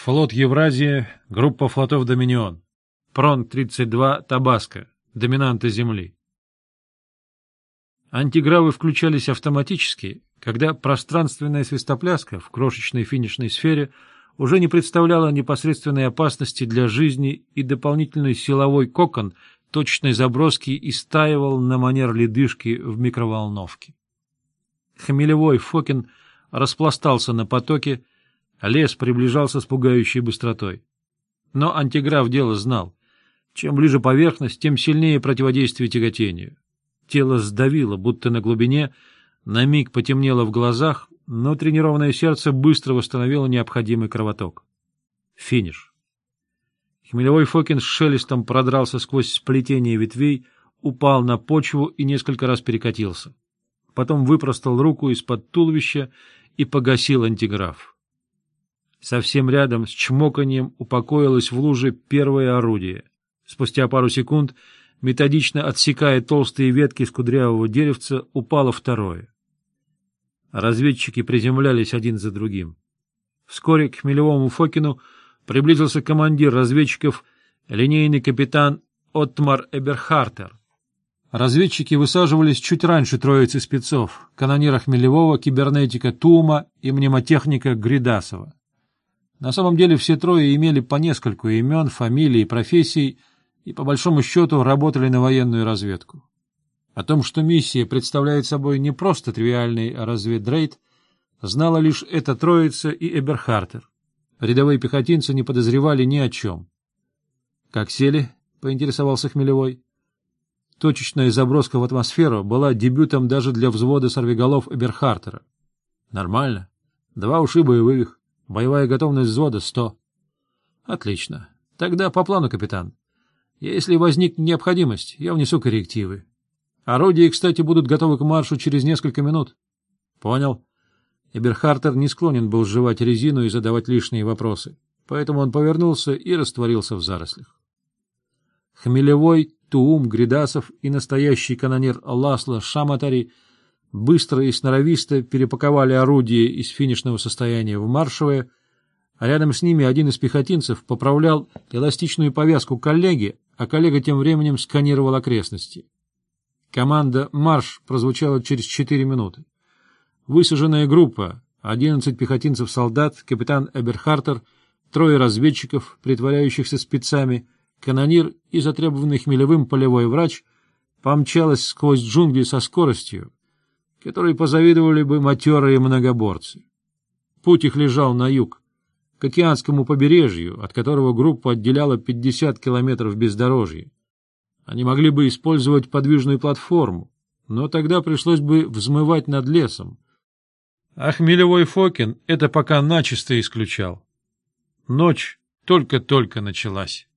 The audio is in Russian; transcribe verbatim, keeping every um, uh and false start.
Флот Евразия, группа флотов Доминион. Прон тридцать два, Табаско, доминанты Земли. Антигравы включались автоматически, когда пространственная свистопляска в крошечной финишной сфере уже не представляла непосредственной опасности для жизни, и дополнительный силовой кокон точечной заброски истаивал на манер ледышки в микроволновке. Хмелевой Фокин распластался на потоке, лес приближался с пугающей быстротой. Но антиграф дело знал. Чем ближе поверхность, тем сильнее противодействие тяготению. Тело сдавило, будто на глубине, на миг потемнело в глазах, но тренированное сердце быстро восстановило необходимый кровоток. Финиш. Хмелевой Фокин с шелестом продрался сквозь сплетение ветвей, упал на почву и несколько раз перекатился. Потом выпростал руку из-под туловища и погасил антиграф. Совсем рядом с чмоканьем упокоилось в луже первое орудие. Спустя пару секунд, методично отсекая толстые ветки с кудрявого деревца, упало второе. Разведчики приземлялись один за другим. Вскоре к Хмелевому Фокину приблизился командир разведчиков, линейный капитан Оттмар Эберхартер. Разведчики высаживались чуть раньше троицы спецов — канонира Хмелевого, кибернетика Тума и мнемотехника Гридасова. На самом деле все трое имели по нескольку имен, фамилий и профессий и, по большому счету, работали на военную разведку. О том, что миссия представляет собой не просто тривиальный разведрейд, знала лишь эта троица и Эберхартер. Рядовые пехотинцы не подозревали ни о чем. — Как сели? — поинтересовался Хмелевой. Точечная заброска в атмосферу была дебютом даже для взвода сорвиголов Эберхартера. — Нормально. Два ушиба и вывих. Боевая готовность взвода — сто. — Отлично. Тогда по плану, капитан. Если возникнет необходимость, я внесу коррективы. Орудия, кстати, будут готовы к маршу через несколько минут. — Понял. Эберхартер не склонен был сживать резину и задавать лишние вопросы, поэтому он повернулся и растворился в зарослях. Хмелевой, Туум, Гридасов и настоящий канонир Ласло Шаматари быстро и сноровисто перепаковали орудие из финишного состояния в маршевое, а рядом с ними один из пехотинцев поправлял эластичную повязку коллеги, а коллега тем временем сканировал окрестности. Команда «Марш» прозвучала через четыре минуты. Высаженная группа, одиннадцать пехотинцев-солдат, капитан Эберхартер, трое разведчиков, притворяющихся спецами, канонир и затребованный Хмелевым полевой врач, помчалась сквозь джунгли со скоростью, которой позавидовали бы матерые многоборцы. Путь их лежал на юг, к океанскому побережью, от которого группу отделяло пятьдесят километров бездорожья. Они могли бы использовать подвижную платформу, но тогда пришлось бы взмывать над лесом. А Хмелевой Фокин это пока начисто исключал. Ночь только-только началась.